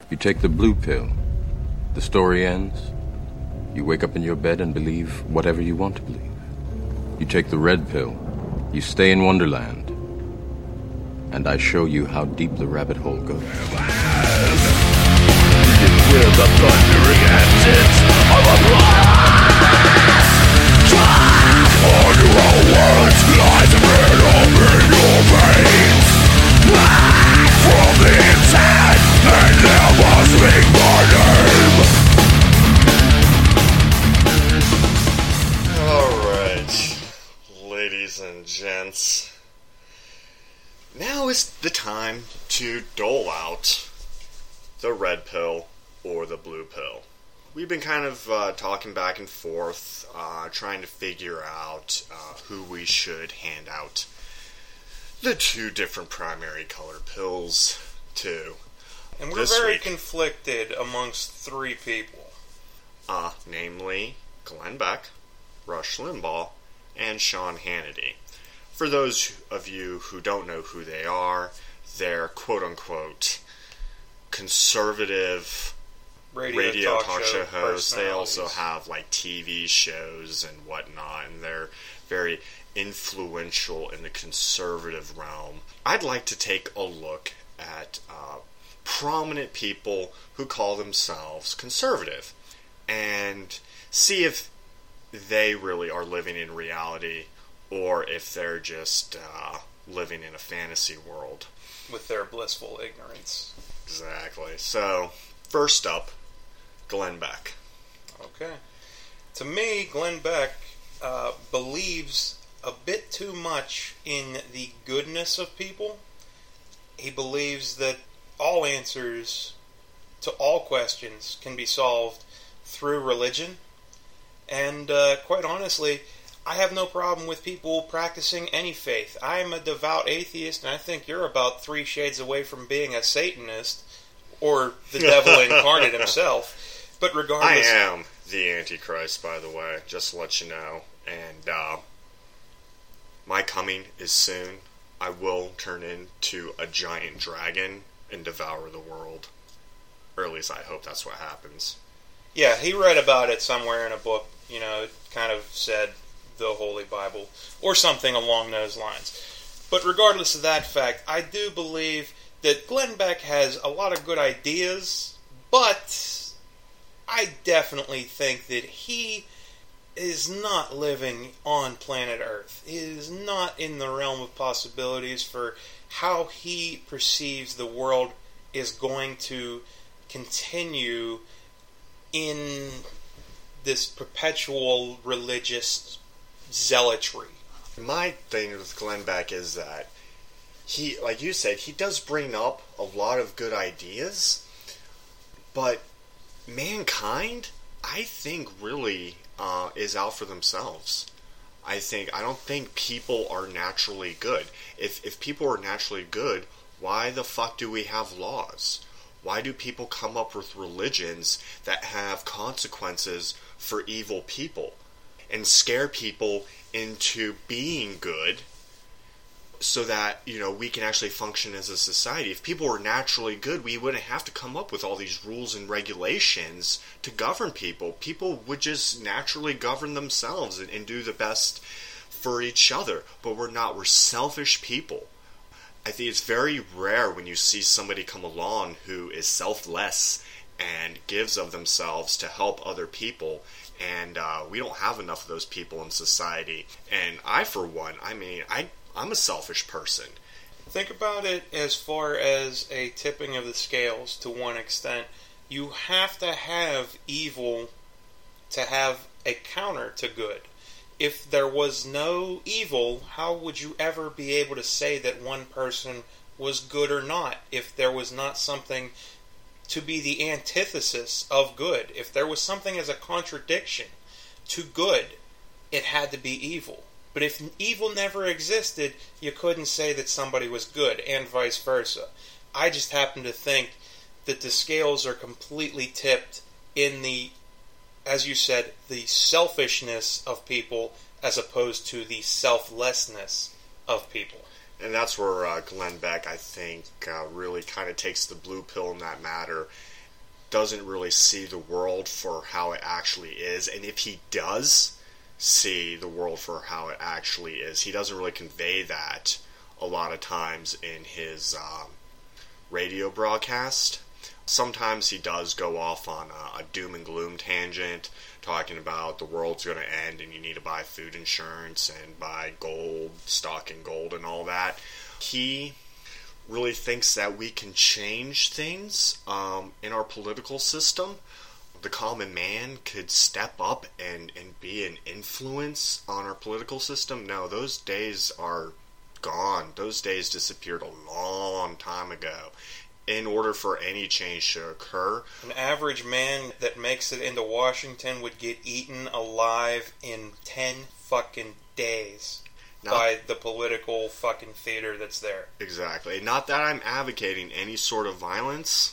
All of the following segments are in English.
You take the blue pill. The story ends. You wake up in your bed and believe whatever you want to believe. You take the red pill. You stay in Wonderland. And I show you how deep the rabbit hole goes. With the thundering engines of a blast, on your own words lies a venom in your veins. Black from the inside, and never speak my name. Alright, ladies and gents, now is the time to dole out the red pill or the blue pill. We've been kind of talking back and forth, trying to figure out who we should hand out the two different primary color pills to. And we're very conflicted amongst three people. Namely Glenn Beck, Rush Limbaugh, and Sean Hannity. For those of you who don't know who they are, they're quote-unquote conservative radio talk show hosts. They also have like TV shows and whatnot, and they're very influential in the conservative realm. I'd like to take a look at prominent people who call themselves conservative and see if they really are living in reality or if they're just living in a fantasy world. With their blissful ignorance. Exactly. So, first up, Glenn Beck. Okay. To me, Glenn Beck believes a bit too much in the goodness of people. He believes that all answers to all questions can be solved through religion. And quite honestly, I have no problem with people practicing any faith. I'm a devout atheist, and I think you're about 3 shades away from being a Satanist, or the devil incarnate himself. But regardless... I am the Antichrist, by the way, just to let you know. And my coming is soon. I will turn into a giant dragon and devour the world. Or at least I hope that's what happens. Yeah, he read about it somewhere in a book. You know, it kind of said the Holy Bible, or something along those lines. But regardless of that fact, I do believe that Glenn Beck has a lot of good ideas, but I definitely think that he is not living on planet Earth. He is not in the realm of possibilities for how he perceives the world is going to continue in this perpetual religious zealotry. My thing with Glenn Beck is that he, like you said, he does bring up a lot of good ideas, but mankind, I think, really is out for themselves. I don't think people are naturally good. If people are naturally good, why the fuck do we have laws? Why do people come up with religions that have consequences for evil people and scare people into being good so that, you know, we can actually function as a society? If people were naturally good, we wouldn't have to come up with all these rules and regulations to govern people. People would just naturally govern themselves and do the best for each other. But we're not. We're selfish people. I think it's very rare when you see somebody come along who is selfless and gives of themselves to help other people. And we don't have enough of those people in society. And I, for one, I'm a selfish person. Think about it as far as a tipping of the scales to one extent. You have to have evil to have a counter to good. If there was no evil, how would you ever be able to say that one person was good or not if there was not something to be the antithesis of good? If there was something as a contradiction to good, it had to be evil. But if evil never existed, you couldn't say that somebody was good, and vice versa. I just happen to think that the scales are completely tipped in the, as you said, the selfishness of people as opposed to the selflessness of people. And that's where Glenn Beck, I think, really kind of takes the blue pill in that matter. doesn't really see the world for how it actually is. And if he does see the world for how it actually is, he doesn't really convey that a lot of times in his radio broadcast. Sometimes he does go off on a doom and gloom tangent, talking about the world's going to end and you need to buy food insurance and buy gold, stock in gold and all that. He really thinks that we can change things in our political system. The common man could step up and be an influence on our political system. No, those days are gone. Those days disappeared a long time ago. In order for any change to occur, an average man that makes it into Washington would get eaten alive in 10 fucking days by the political fucking theater that's there. Exactly. Not that I'm advocating any sort of violence,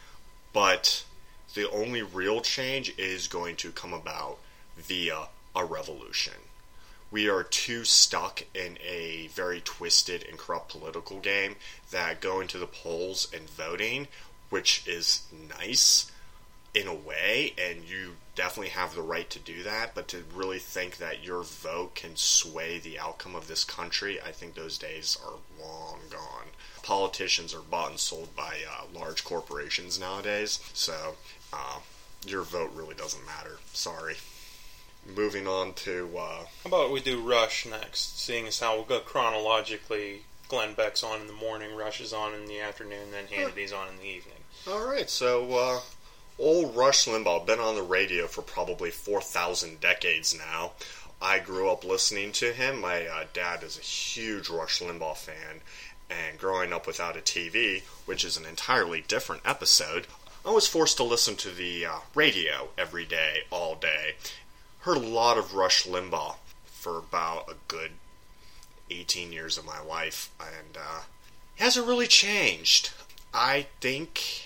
but the only real change is going to come about via a revolution. We are too stuck in a very twisted and corrupt political game that going to the polls and voting, which is nice in a way, and you definitely have the right to do that, but to really think that your vote can sway the outcome of this country, I think those days are long gone. Politicians are bought and sold by large corporations nowadays, so your vote really doesn't matter. Sorry. Moving on to... How about we do Rush next, seeing as how we'll go chronologically. Glenn Beck's on in the morning, Rush is on in the afternoon, then Hannity's on in the evening. Alright, so old Rush Limbaugh, been on the radio for probably 4,000 decades now. I grew up listening to him. My dad is a huge Rush Limbaugh fan, and growing up without a TV, which is an entirely different episode, I was forced to listen to the radio every day, all day. Heard a lot of Rush Limbaugh for about a good 18 years of my life, and he hasn't really changed. I think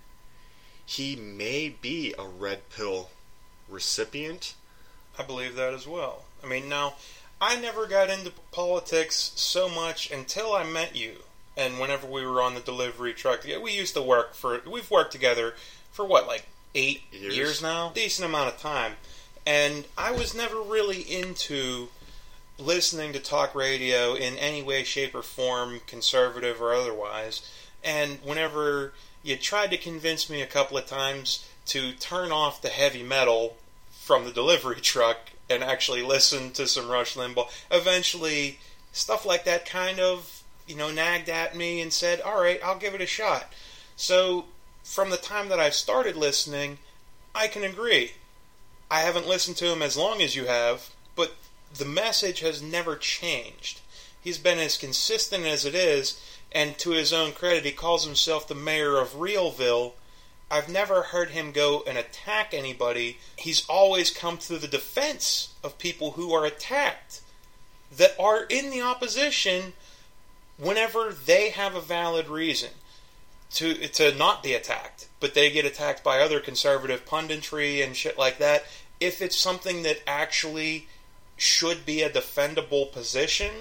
he may be a red pill recipient. I believe that as well. I mean, now, I never got into politics so much until I met you. And whenever we were on the delivery truck, we used to we've worked together for what, like 8 years now? Decent amount of time. And I was never really into listening to talk radio in any way, shape, or form, conservative or otherwise. And whenever you tried to convince me a couple of times to turn off the heavy metal from the delivery truck and actually listen to some Rush Limbaugh, eventually stuff like that kind of, nagged at me and said, all right, I'll give it a shot. So from the time that I started listening, I can agree. I haven't listened to him as long as you have, but the message has never changed. He's been as consistent as it is, and to his own credit, he calls himself the mayor of Realville. I've never heard him go and attack anybody. He's always come to the defense of people who are attacked, that are in the opposition whenever they have a valid reason to not be attacked, but they get attacked by other conservative punditry and shit like that. If it's something that actually should be a defendable position,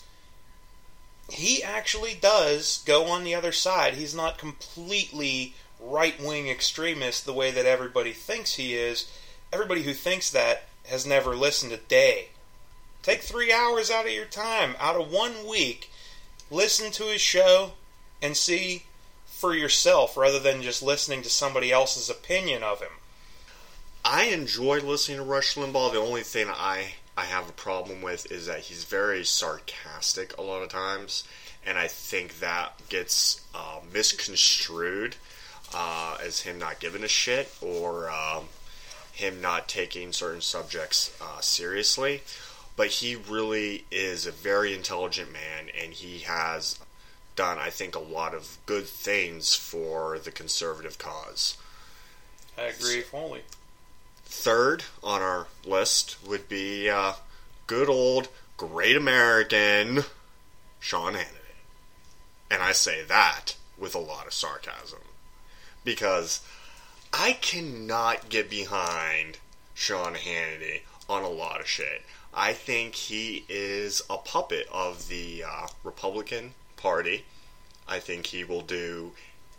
he actually does go on the other side. He's not completely right-wing extremist the way that everybody thinks he is. Everybody who thinks that has never listened a day. Take 3 hours out of your time, out of 1 week, listen to his show and see for yourself rather than just listening to somebody else's opinion of him. I enjoy listening to Rush Limbaugh. The only thing I have a problem with is that he's very sarcastic a lot of times, and I think that gets misconstrued as him not giving a shit or him not taking certain subjects seriously. But he really is a very intelligent man, and he has done, I think, a lot of good things for the conservative cause. I agree fully. Third on our list would be good old great American Sean Hannity. And I say that with a lot of sarcasm, because I cannot get behind Sean Hannity on a lot of shit. I think he is a puppet of the Republican Party. I think he will do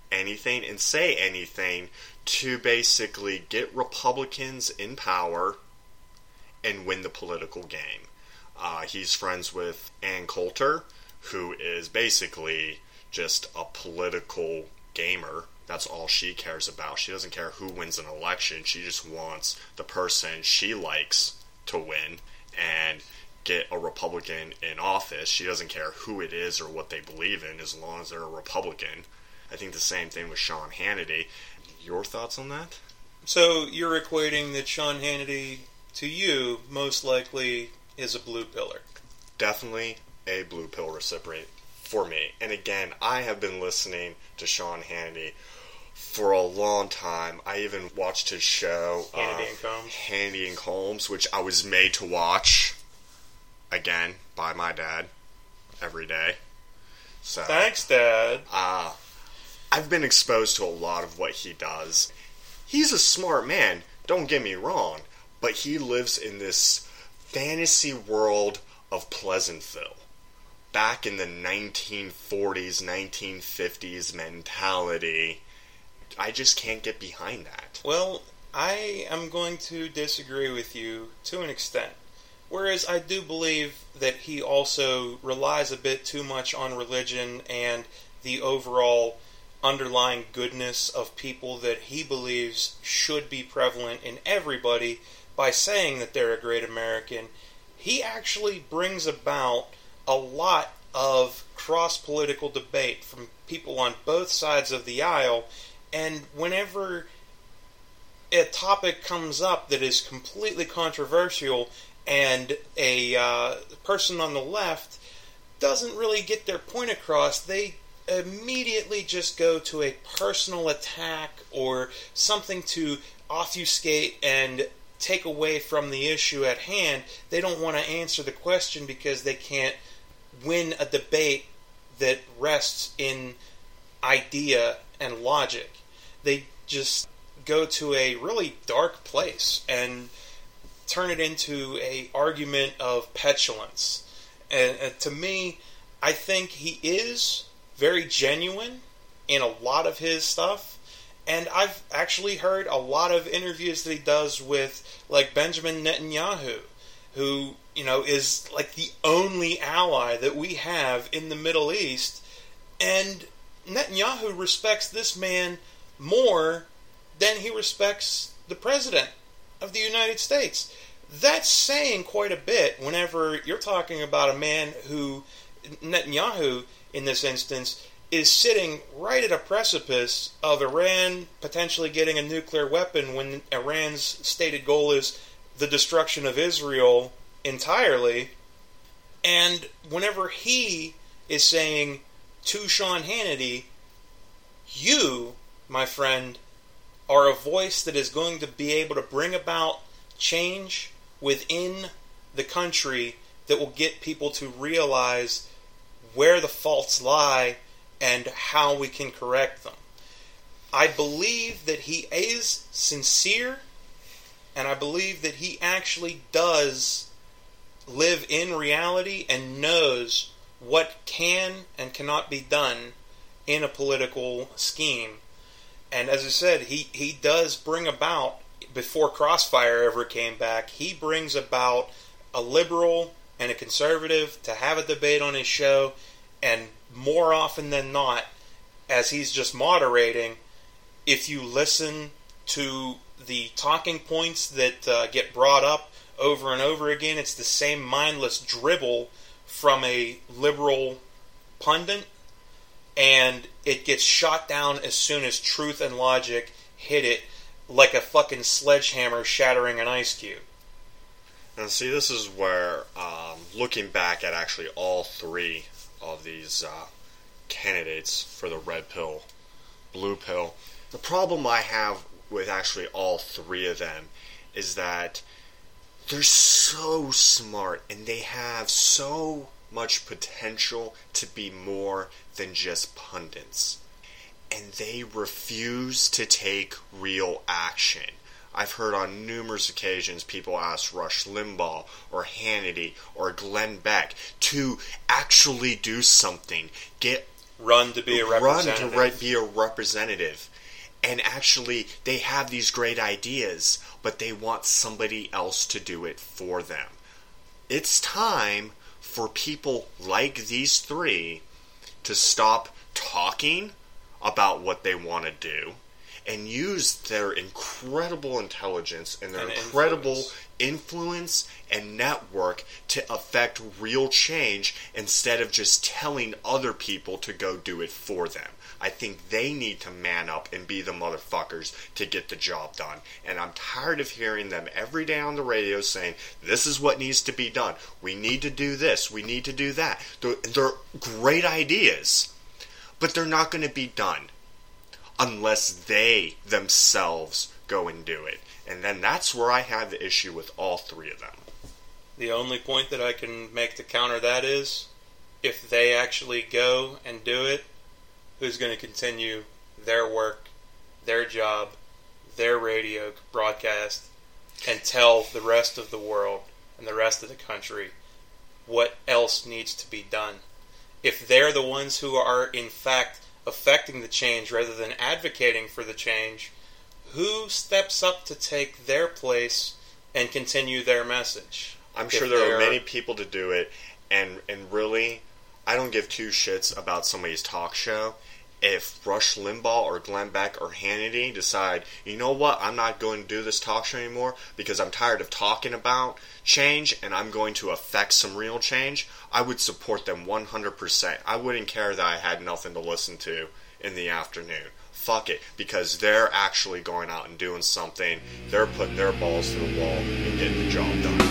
anything and say anything to basically get Republicans in power and win the political game. He's friends with Ann Coulter, who is basically just a political gamer. That's all she cares about. She doesn't care who wins an election. She just wants the person she likes to win and get a Republican in office. She doesn't care who it is or what they believe in, as long as they're a Republican. I think the same thing with Sean Hannity. Your thoughts on that? So you're equating that Sean Hannity, to you, most likely is a blue pillar. Definitely a blue pill recipient for me. And again, I have been listening to Sean Hannity for a long time. I even watched his show, Hannity and Combs, which I was made to watch, again, by my dad, every day. So, thanks, Dad. I've been exposed to a lot of what he does. He's a smart man, don't get me wrong, but he lives in this fantasy world of Pleasantville. Back in the 1940s, 1950s mentality. I just can't get behind that. Well, I am going to disagree with you to an extent. Whereas I do believe that he also relies a bit too much on religion and the overall underlying goodness of people that he believes should be prevalent in everybody by saying that they're a great American. He actually brings about a lot of cross-political debate from people on both sides of the aisle, and whenever a topic comes up that is completely controversial and a person on the left doesn't really get their point across, they immediately just go to a personal attack or something to obfuscate and take away from the issue at hand. They don't want to answer the question because they can't win a debate that rests in idea and logic. They just go to a really dark place and turn it into a argument of petulance. And to me, I think he is very genuine in a lot of his stuff. And I've actually heard a lot of interviews that he does with, like, Benjamin Netanyahu, who, you know, is like the only ally that we have in the Middle East. And Netanyahu respects this man more than he respects the President of the United States. That's saying quite a bit whenever you're talking about a man who, Netanyahu in this instance, is sitting right at a precipice of Iran potentially getting a nuclear weapon when Iran's stated goal is the destruction of Israel entirely. And whenever he is saying to Sean Hannity, you, my friend, are a voice that is going to be able to bring about change within the country that will get people to realize where the faults lie and how we can correct them. I believe that he is sincere, and I believe that he actually does live in reality and knows what can and cannot be done in a political scheme. And as I said, he does bring about, before Crossfire ever came back, he brings about a liberal and a conservative to have a debate on his show, and more often than not, as he's just moderating, if you listen to the talking points that get brought up over and over again, it's the same mindless dribble from a liberal pundit, and it gets shot down as soon as truth and logic hit it, like a fucking sledgehammer shattering an ice cube. Now, see, this is where, looking back at actually all three of these candidates for the red pill, blue pill, the problem I have with actually all three of them is that they're so smart and they have so much potential to be more than just pundits. And they refuse to take real action. I've heard on numerous occasions people ask Rush Limbaugh or Hannity or Glenn Beck to actually do something, get run to be a representative. Run to be a representative. And actually, they have these great ideas, but they want somebody else to do it for them. It's time for people like these three to stop talking about what they want to do and use their incredible intelligence and their incredible influence and network to affect real change instead of just telling other people to go do it for them. I think they need to man up and be the motherfuckers to get the job done. And I'm tired of hearing them every day on the radio saying, this is what needs to be done. We need to do this. We need to do that. They're great ideas, but they're not going to be done unless they themselves go and do it. And then that's where I have the issue with all three of them. The only point that I can make to counter that is, if they actually go and do it, who's going to continue their work, their job, their radio broadcast, and tell the rest of the world and the rest of the country what else needs to be done? If they're the ones who are, in fact, affecting the change rather than advocating for the change, who steps up to take their place and continue their message? I'm sure there are many people to do it, and really, I don't give two shits about somebody's talk show. If Rush Limbaugh or Glenn Beck or Hannity decide, you know what, I'm not going to do this talk show anymore because I'm tired of talking about change and I'm going to affect some real change, I would support them 100%. I wouldn't care that I had nothing to listen to in the afternoon. Fuck it, because they're actually going out and doing something. They're putting their balls to the wall and getting the job done.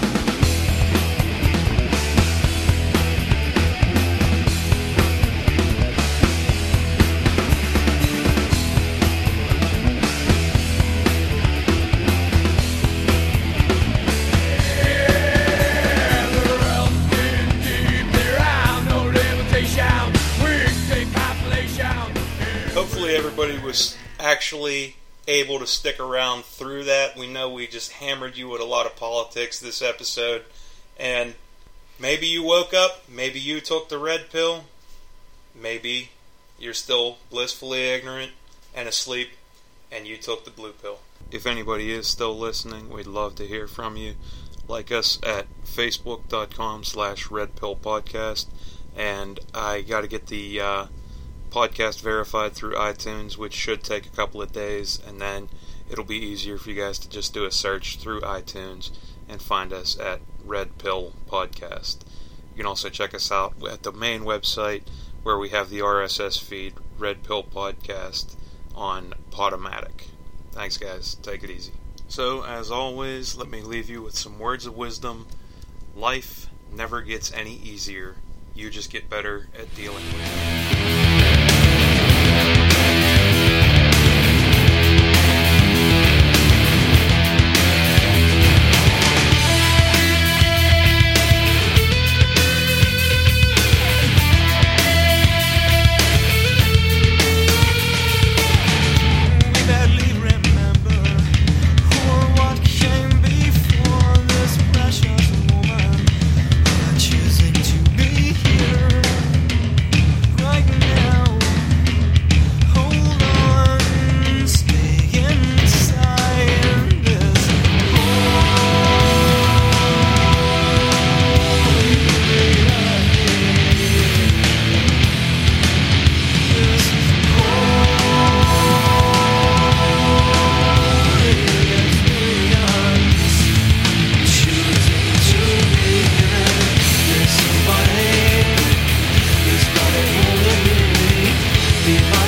Everybody was actually able to stick around through that. We know we just hammered you with a lot of politics this episode, and maybe you woke up, maybe you took the red pill, maybe you're still blissfully ignorant and asleep and you took the blue pill. If anybody is still listening, we'd love to hear from you. Like us at facebook.com/redpillpodcast, and I got to get the podcast verified through iTunes, which should take a couple of days, and then it'll be easier for you guys to just do a search through iTunes and find us at Red Pill Podcast. You can also check us out at the main website where we have the RSS feed, Red Pill Podcast, on Podomatic. Thanks, guys. Take it easy. So, as always, let me leave you with some words of wisdom. Life never gets any easier. You just get better at dealing with it.